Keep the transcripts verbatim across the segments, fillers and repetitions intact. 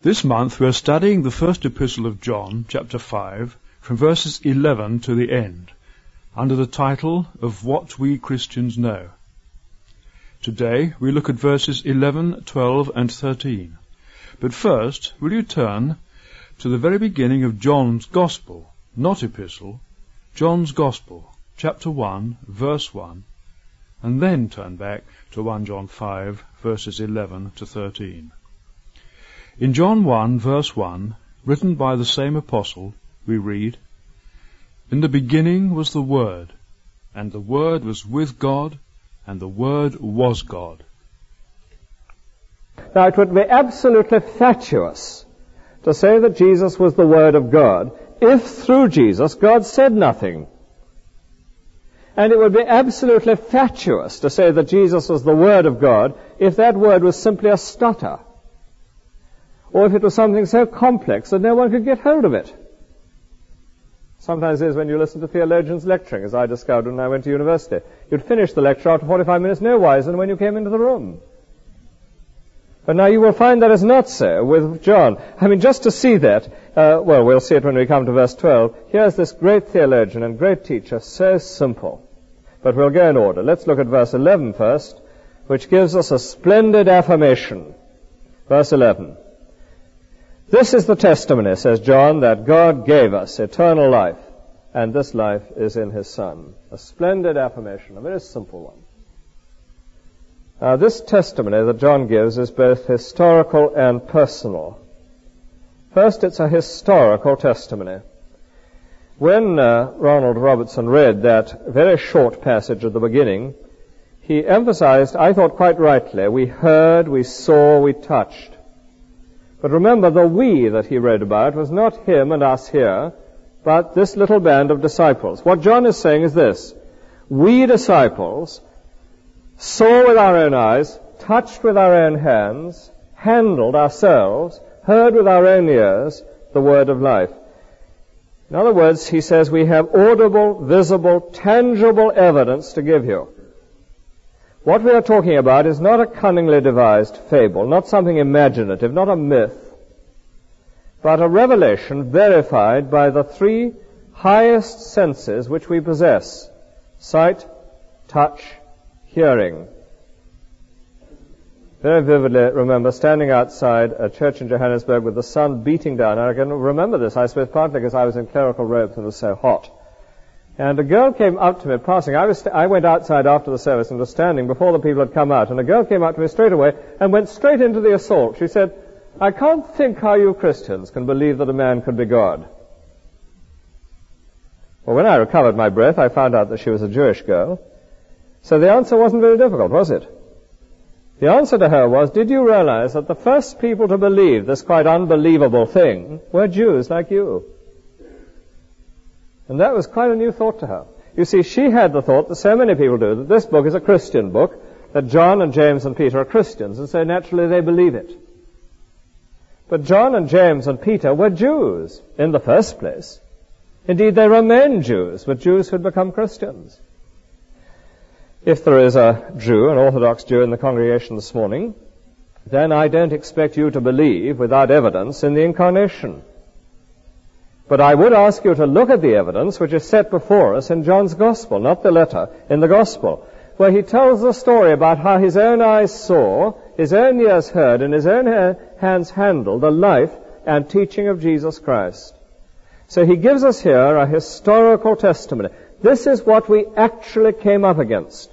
This month we are studying the first epistle of John, chapter five, from verses eleven to the end, under the title of What We Christians Know. Today we look at verses eleven, twelve and thirteen. But first, will you turn to the very beginning of John's Gospel, not epistle, John's Gospel, chapter one, verse one, and then turn back to First John five, verses eleven to thirteen. In John one, verse one, written by the same apostle, we read, "In the beginning was the Word, and the Word was with God, and the Word was God." Now, it would be absolutely fatuous to say that Jesus was the Word of God if through Jesus God said nothing. And it would be absolutely fatuous to say that Jesus was the Word of God if that Word was simply a stutter, or if it was something so complex that no one could get hold of it. Sometimes it is when you listen to theologians lecturing, as I discovered when I went to university. You'd finish the lecture after forty-five minutes no wiser than when you came into the room. But now you will find that is not so with John. I mean, just to see that, uh, well, we'll see it when we come to verse twelve. Here's this great theologian and great teacher, so simple. But we'll go in order. Let's look at verse eleven first, which gives us a splendid affirmation. Verse eleven. "This is the testimony," says John, "that God gave us eternal life, and this life is in His Son." A splendid affirmation, a very simple one. Now, this testimony that John gives is both historical and personal. First, it's a historical testimony. When uh, Ronald Robertson read that very short passage at the beginning, he emphasized, I thought quite rightly, we heard, we saw, we touched. But remember, the we that he read about was not him and us here, but this little band of disciples. What John is saying is this: we disciples saw with our own eyes, touched with our own hands, handled ourselves, heard with our own ears the word of life. In other words, he says we have audible, visible, tangible evidence to give you. What we are talking about is not a cunningly devised fable, not something imaginative, not a myth, but a revelation verified by the three highest senses which we possess: sight, touch, hearing. Very vividly remember standing outside a church in Johannesburg with the sun beating down. I can remember this, I suppose, partly because I was in clerical robes and it was so hot. And a girl came up to me passing. I, was st- I went outside after the service and was standing before the people had come out, and a girl came up to me straight away and went straight into the assault. She said, "I can't think how you Christians can believe that a man could be God." Well, when I recovered my breath, I found out that she was a Jewish girl. So the answer wasn't very difficult, was it? The answer to her was, did you realize that the first people to believe this quite unbelievable thing were Jews like you? And that was quite a new thought to her. You see, she had the thought that so many people do, that this book is a Christian book, that John and James and Peter are Christians, and so naturally they believe it. But John and James and Peter were Jews in the first place. Indeed, they remain Jews, but Jews who had become Christians. If there is a Jew, an Orthodox Jew in the congregation this morning, then I don't expect you to believe without evidence in the Incarnation. But I would ask you to look at the evidence which is set before us in John's Gospel, not the letter, in the Gospel, where he tells the story about how his own eyes saw, his own ears heard, and his own ha- hands handled the life and teaching of Jesus Christ. So he gives us here a historical testimony. This is what we actually came up against.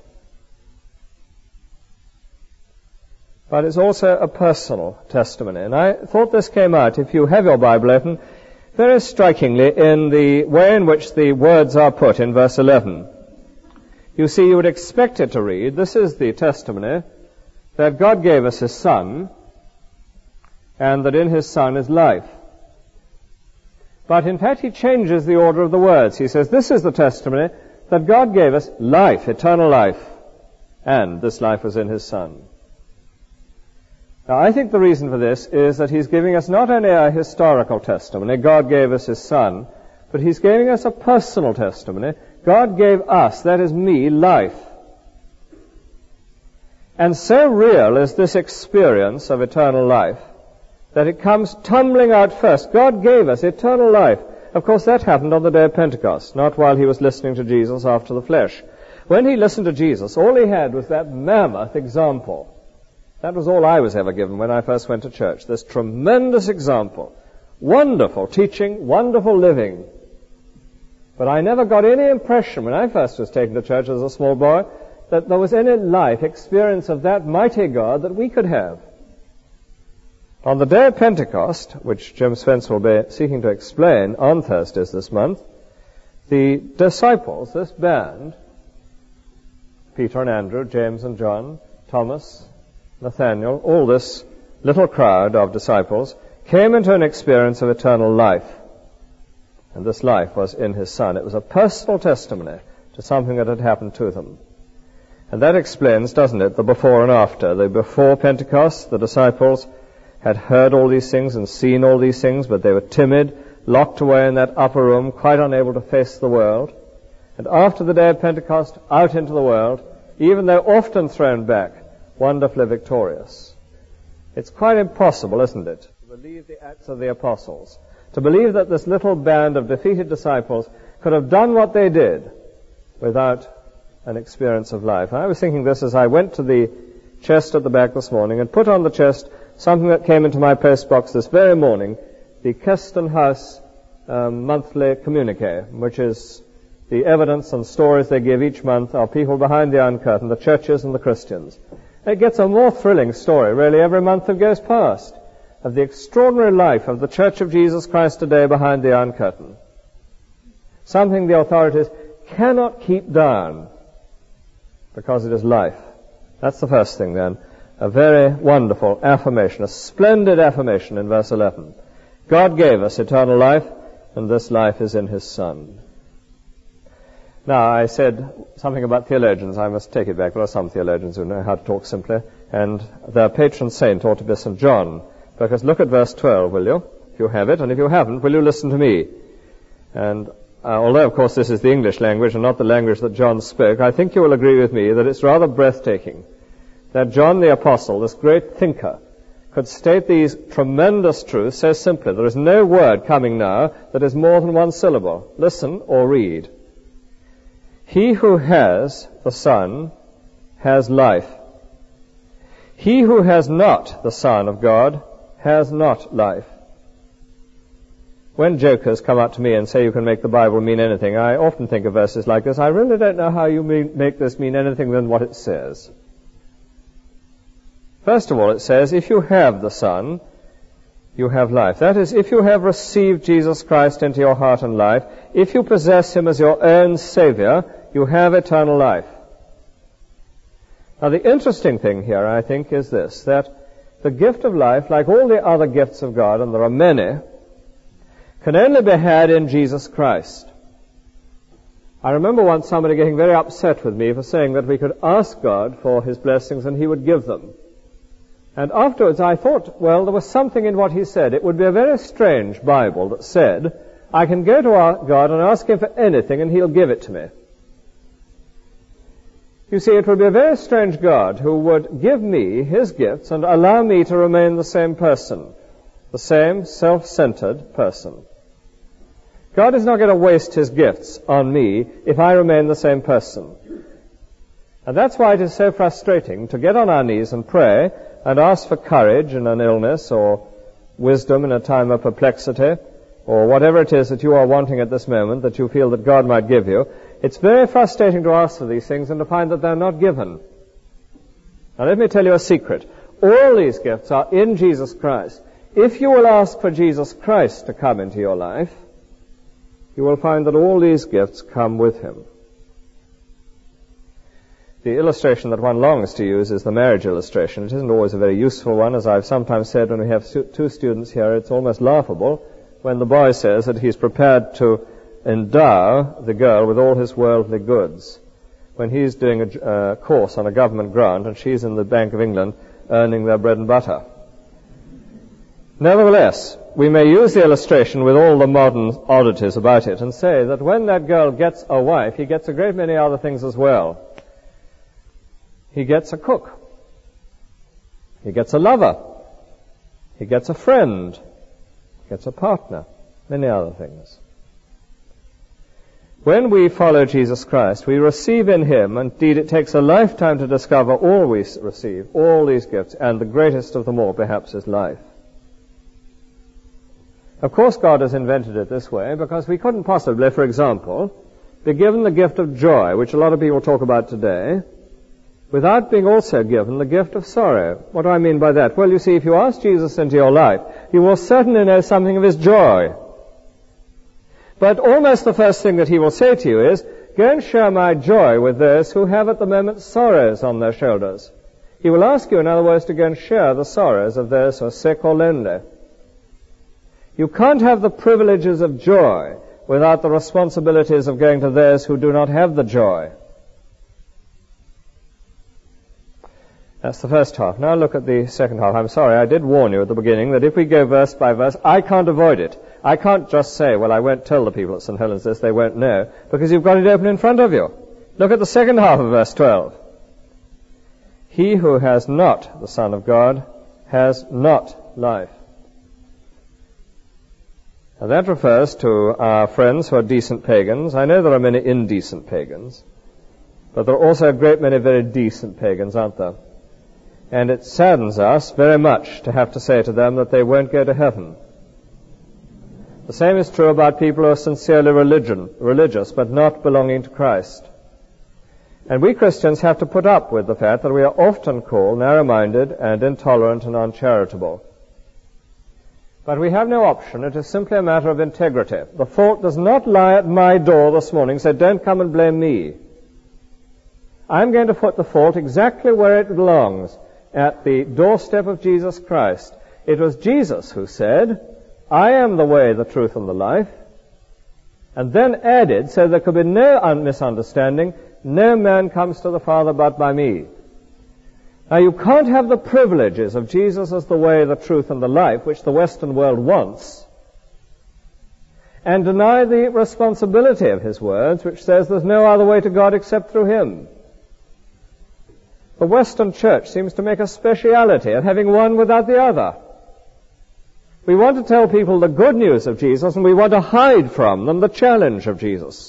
But it's also a personal testimony. And I thought this came out, if you have your Bible open, very strikingly in the way in which the words are put in verse eleven. You see, you would expect it to read, this is the testimony that God gave us His Son, and that in His Son is life. But in fact, he changes the order of the words. He says, this is the testimony that God gave us life, eternal life, and this life was in His Son. Now, I think the reason for this is that he's giving us not only a historical testimony, God gave us His Son, but he's giving us a personal testimony. God gave us, that is me, life. And so real is this experience of eternal life that it comes tumbling out first. God gave us eternal life. Of course, that happened on the day of Pentecost, not while he was listening to Jesus after the flesh. When he listened to Jesus, all he had was that mammoth example. That was all I was ever given when I first went to church, this tremendous example. Wonderful teaching, wonderful living. But I never got any impression when I first was taken to church as a small boy that there was any life experience of that mighty God that we could have. On the day of Pentecost, which Jim Spence will be seeking to explain on Thursdays this month, the disciples, this band, Peter and Andrew, James and John, Thomas, Nathaniel, all this little crowd of disciples came into an experience of eternal life. And this life was in his Son. It was a personal testimony to something that had happened to them. And that explains, doesn't it, the before and after. The before Pentecost, the disciples had heard all these things and seen all these things, but they were timid, locked away in that upper room, quite unable to face the world. And after the day of Pentecost, out into the world, even though often thrown back, wonderfully victorious. It's quite impossible, isn't it, to believe the Acts of the Apostles, to believe that this little band of defeated disciples could have done what they did without an experience of life. I was thinking this as I went to the chest at the back this morning and put on the chest something that came into my post box this very morning, the Keston House um, monthly communique, which is the evidence and stories they give each month of people behind the Iron Curtain, the churches and the Christians. It gets a more thrilling story, really, every month that goes past, of the extraordinary life of the Church of Jesus Christ today behind the Iron Curtain. Something the authorities cannot keep down, because it is life. That's the first thing, then. A very wonderful affirmation, a splendid affirmation in verse eleven. God gave us eternal life, and this life is in his Son. Now, I said something about theologians. I must take it back. There are some theologians who know how to talk simply, and their patron saint ought to be Saint John. Because look at verse twelve, will you? If you have it, and if you haven't, will you listen to me? And uh, although, of course, this is the English language and not the language that John spoke, I think you will agree with me that it's rather breathtaking that John the Apostle, this great thinker, could state these tremendous truths so simply. There is no word coming now that is more than one syllable. Listen or read. He who has the Son has life. He who has not the Son of God has not life. When jokers come up to me and say you can make the Bible mean anything, I often think of verses like this. I really don't know how you mean, make this mean anything than what it says. First of all, it says, if you have the Son, you have life. That is, if you have received Jesus Christ into your heart and life, if you possess him as your own Savior, you have eternal life. Now, the interesting thing here, I think, is this, that the gift of life, like all the other gifts of God, and there are many, can only be had in Jesus Christ. I remember once somebody getting very upset with me for saying that we could ask God for his blessings and he would give them. And afterwards I thought, well, there was something in what he said. It would be a very strange Bible that said, I can go to our God and ask him for anything and he'll give it to me. You see, it would be a very strange God who would give me his gifts and allow me to remain the same person, the same self-centered person. God is not going to waste his gifts on me if I remain the same person. And that's why it is so frustrating to get on our knees and pray and ask for courage in an illness or wisdom in a time of perplexity or whatever it is that you are wanting at this moment that you feel that God might give you. It's very frustrating to ask for these things and to find that they're not given. Now let me tell you a secret. All these gifts are in Jesus Christ. If you will ask for Jesus Christ to come into your life, you will find that all these gifts come with him. The illustration that one longs to use is the marriage illustration. It isn't always a very useful one. As I've sometimes said when we have two students here, it's almost laughable when the boy says that he's prepared to endow the girl with all his worldly goods when he's doing a uh, course on a government grant and she's in the Bank of England earning their bread and butter. Nevertheless, we may use the illustration with all the modern oddities about it and say that when that girl gets a wife, he gets a great many other things as well. He gets a cook. He gets a lover. He He gets a friend, gets a partner, many other things. When we follow Jesus Christ, we receive in him, indeed it takes a lifetime to discover all we receive, all these gifts, and the greatest of them all perhaps is life. Of course God has invented it this way because we couldn't possibly, for example, be given the gift of joy, which a lot of people talk about today, without being also given the gift of sorrow. What do I mean by that? Well, you see, if you ask Jesus into your life, you will certainly know something of his joy. But almost the first thing that he will say to you is, go and share my joy with those who have at the moment sorrows on their shoulders. He will ask you, in other words, to go and share the sorrows of those who are sick or lonely. You can't have the privileges of joy without the responsibilities of going to those who do not have the joy. That's the first half. Now look at the second half. I'm sorry, I did warn you at the beginning that if we go verse by verse, I can't avoid it. I can't just say, well, I won't tell the people at Saint Helens this, they won't know, because you've got it open in front of you. Look at the second half of verse twelve. He who has not the Son of God has not life. Now that refers to our friends who are decent pagans. I know there are many indecent pagans, but there are also a great many very decent pagans, aren't there? And it saddens us very much to have to say to them that they won't go to heaven. The same is true about people who are sincerely religion, religious, but not belonging to Christ. And we Christians have to put up with the fact that we are often called narrow-minded and intolerant and uncharitable. But we have no option. It is simply a matter of integrity. The fault does not lie at my door this morning, so don't come and blame me. I'm going to put the fault exactly where it belongs, at the doorstep of Jesus Christ. It was Jesus who said, I am the way, the truth, and the life. And then added, so there could be no misunderstanding, no man comes to the Father but by me. Now you can't have the privileges of Jesus as the way, the truth, and the life, which the Western world wants, and deny the responsibility of his words, which says there's no other way to God except through him. The Western Church seems to make a speciality of having one without the other. We want to tell people the good news of Jesus, and we want to hide from them the challenge of Jesus.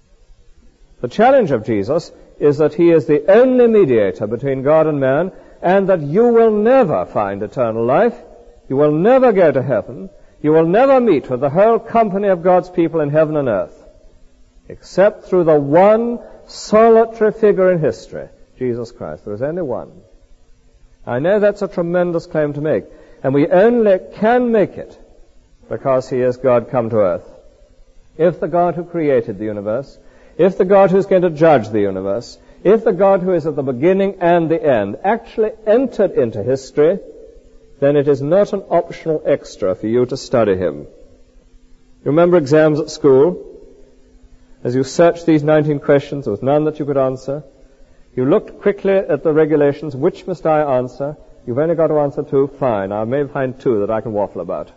The challenge of Jesus is that he is the only mediator between God and man, and that you will never find eternal life, you will never go to heaven, you will never meet with the whole company of God's people in heaven and earth, except through the one solitary figure in history, Jesus Christ. There is only one. I know that's a tremendous claim to make, and we only can make it because he is God come to earth. If the God who created the universe, if the God who is going to judge the universe, if the God who is at the beginning and the end actually entered into history, then it is not an optional extra for you to study him. You remember exams at school? As you searched these nineteen questions, there was none that you could answer. You looked quickly at the regulations. Which must I answer? You've only got to answer two. Fine. I may find two that I can waffle about.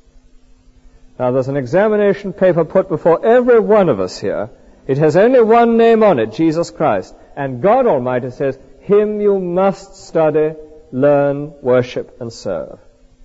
Now, there's an examination paper put before every one of us here. It has only one name on it, Jesus Christ. And God Almighty says, him you must study, learn, worship, and serve.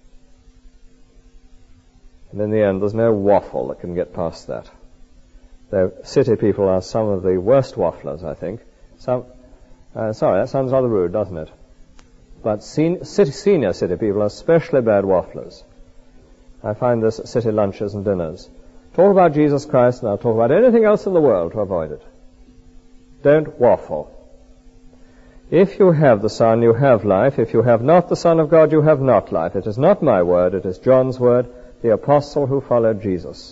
And in the end, there's no waffle that can get past that. The city people are some of the worst wafflers, I think. Some, uh, sorry, that sounds rather rude, doesn't it? But sen- city, senior city people are especially bad wafflers. I find this at city lunches and dinners. Talk about Jesus Christ, and I'll talk about anything else in the world to avoid it. Don't waffle. If you have the Son, you have life. If you have not the Son of God, you have not life. It is not my word, it is John's word, the apostle who followed Jesus.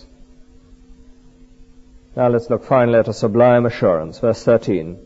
Now let's look finally at a sublime assurance. Verse thirteen.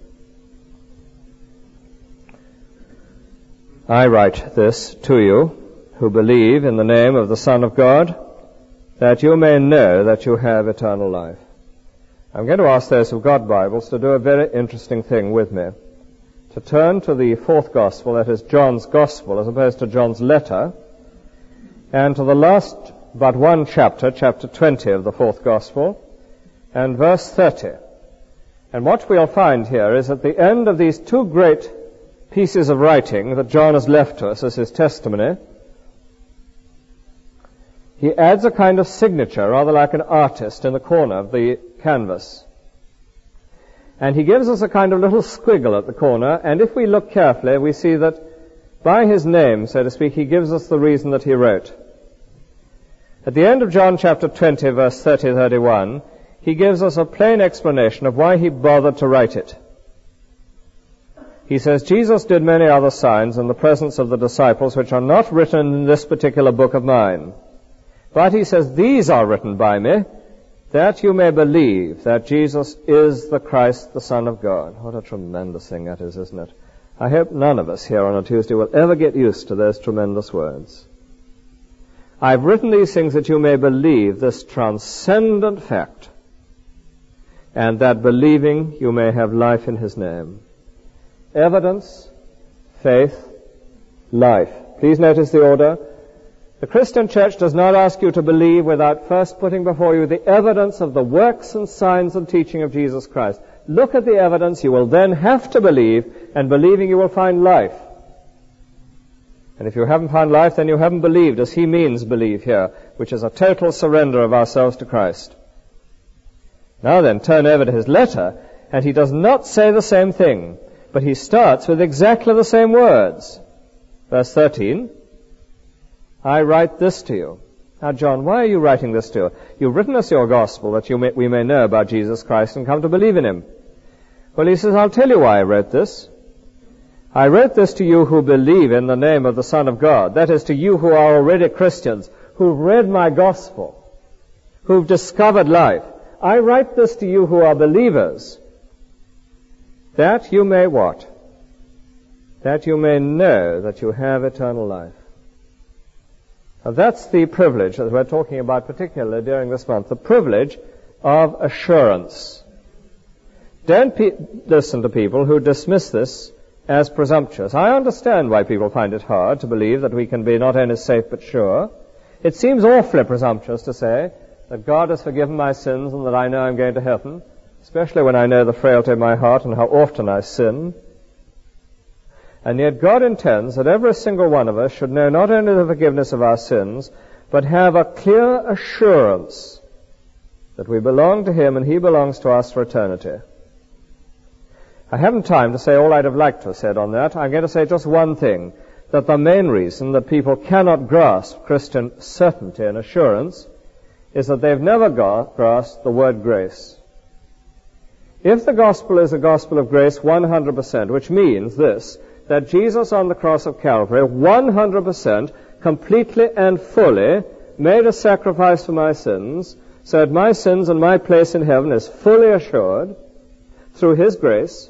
I write this to you who believe in the name of the Son of God, that you may know that you have eternal life. I'm going to ask those who've got Bibles to do a very interesting thing with me. To turn to the fourth Gospel, that is John's Gospel, as opposed to John's letter, and to the last but one chapter, chapter twenty of the fourth Gospel, and verse thirty. And what we'll find here is at the end of these two great pieces of writing that John has left to us as his testimony, he adds a kind of signature, rather like an artist, in the corner of the canvas. And he gives us a kind of little squiggle at the corner, and if we look carefully, we see that by his name, so to speak, he gives us the reason that he wrote. At the end of John chapter twenty, verse thirty to thirty-one, he gives us a plain explanation of why he bothered to write it. He says, Jesus did many other signs in the presence of the disciples which are not written in this particular book of mine. But he says, these are written by me, that you may believe that Jesus is the Christ, the Son of God. What a tremendous thing that is, isn't it? I hope none of us here on a Tuesday will ever get used to those tremendous words. I've written these things that you may believe this transcendent fact, and that believing you may have life in his name. Evidence, faith, life. Please notice the order. The Christian church does not ask you to believe without first putting before you the evidence of the works and signs and teaching of Jesus Christ. Look at the evidence, you will then have to believe, and believing you will find life. And if you haven't found life, then you haven't believed, as he means believe here, which is a total surrender of ourselves to Christ. Now then, turn over to his letter, and he does not say the same thing, but he starts with exactly the same words. Verse thirteen, I write this to you. Now, John, why are you writing this to you? You've written us your gospel that you may, we may know about Jesus Christ and come to believe in him. Well, he says, I'll tell you why I wrote this. I wrote this to you who believe in the name of the Son of God. That is, to you who are already Christians, who've read my gospel, who've discovered life. I write this to you who are believers, that you may what? That you may know that you have eternal life. Now that's the privilege that we're talking about particularly during this month, the privilege of assurance. Don't pe- listen to people who dismiss this as presumptuous. I understand why people find it hard to believe that we can be not only safe but sure. It seems awfully presumptuous to say that God has forgiven my sins and that I know I'm going to heaven, especially when I know the frailty of my heart and how often I sin. And yet God intends that every single one of us should know not only the forgiveness of our sins, but have a clear assurance that we belong to him and he belongs to us for eternity. I haven't time to say all I'd have liked to have said on that. I'm going to say just one thing, that the main reason that people cannot grasp Christian certainty and assurance is that they've never got, grasped the word grace. If the gospel is a gospel of grace one hundred percent, which means this, that Jesus on the cross of Calvary, one hundred percent, completely and fully, made a sacrifice for my sins, so that my sins and my place in heaven is fully assured through his grace,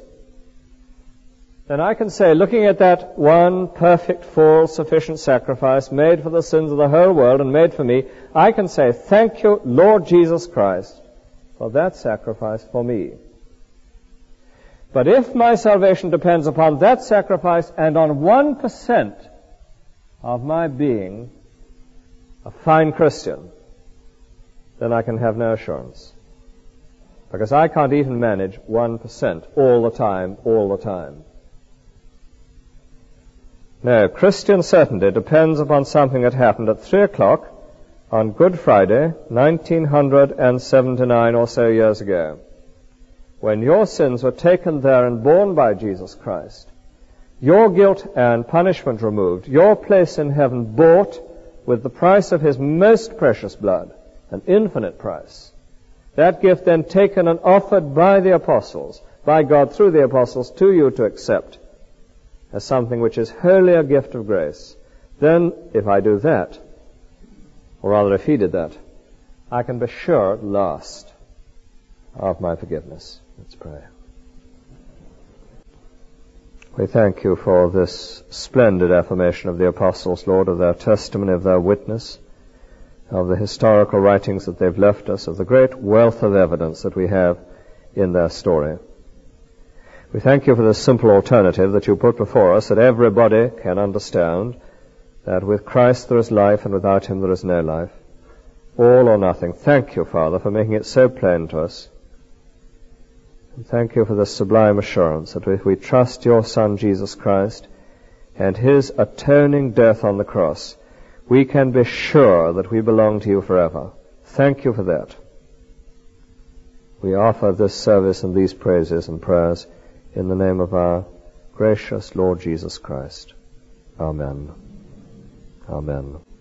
then I can say, looking at that one perfect, full, sufficient sacrifice made for the sins of the whole world and made for me, I can say, thank you, Lord Jesus Christ, for that sacrifice for me. But if my salvation depends upon that sacrifice and on one percent of my being a fine Christian, then I can have no assurance. Because I can't even manage one percent all the time, all the time. No, Christian certainty depends upon something that happened at three o'clock on Good Friday, nineteen seventy-nine or so years ago, when your sins were taken there and borne by Jesus Christ, your guilt and punishment removed, your place in heaven bought with the price of his most precious blood, an infinite price. That gift then taken and offered by the apostles, by God through the apostles to you to accept as something which is wholly a gift of grace. Then, if I do that, or rather if he did that, I can be sure at last of my forgiveness. Let's pray. We thank you for this splendid affirmation of the apostles, Lord, of their testimony, of their witness, of the historical writings that they've left us, of the great wealth of evidence that we have in their story. We thank you for this simple alternative that you put before us, that everybody can understand that with Christ there is life and without him there is no life. All or nothing. Thank you, Father, for making it so plain to us. And thank you for this sublime assurance that if we trust your Son, Jesus Christ, and his atoning death on the cross, we can be sure that we belong to you forever. Thank you for that. We offer this service and these praises and prayers in the name of our gracious Lord Jesus Christ. Amen. Amen.